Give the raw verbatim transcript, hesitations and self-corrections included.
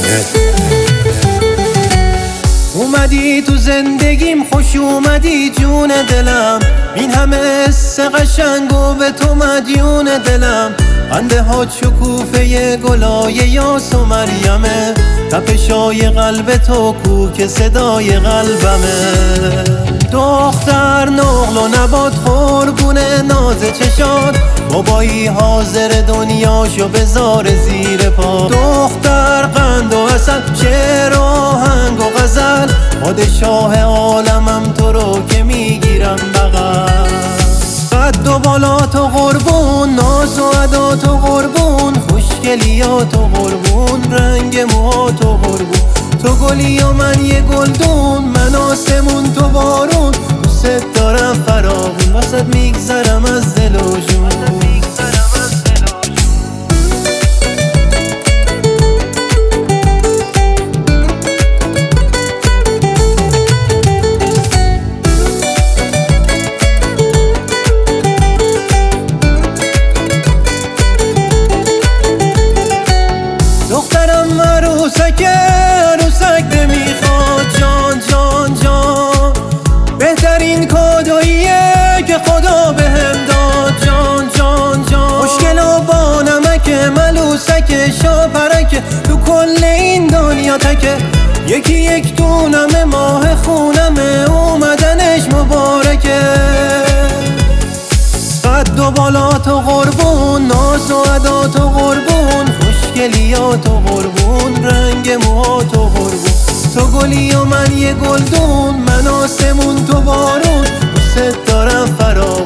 اومدی تو زندگیم، خوش اومدی جون دلم، این همه حس قشنگ و به تو مدیون دلم. خنده ها شکوفه گلای یاس و مریمه، تپشای قلب تو کو که صدای قلبمه. دختر نقل و نبات قربونه ناز چشات، بابایی حاضر دنیاشو بذار زیر پا. دختر قند و عسل، شعر و آهنگ و غزل، پادشاه عالمم تو رو که میگیرم بغل. قد و بالات و قربون، ناز و عدات و قربون، خوشگلیات و قربون، رنگ موهات و قربون. تو گلی و من یه گلدون، من آسمون تو بارون، دوست دارم فراغون، واسه میگذرم از دل و جون. دخترم عروسک عروسک نمیخواد، جان جان جان بهترین کادوییه که خدا بهم داد. جان جان جان مشکل و با نمک، ملوسک شاپرک، تو کل این دنیا تکه. یکی یک دونم ماه خونمه، اومدنش مبارکه. قد و بالات و قربون، ناز و عدات و قربون، خوشگلیات و قربون، رنگ موهات و قربون. تو گلی و من یه گلدون، من آسمون تو بارون، دوست دارم فرا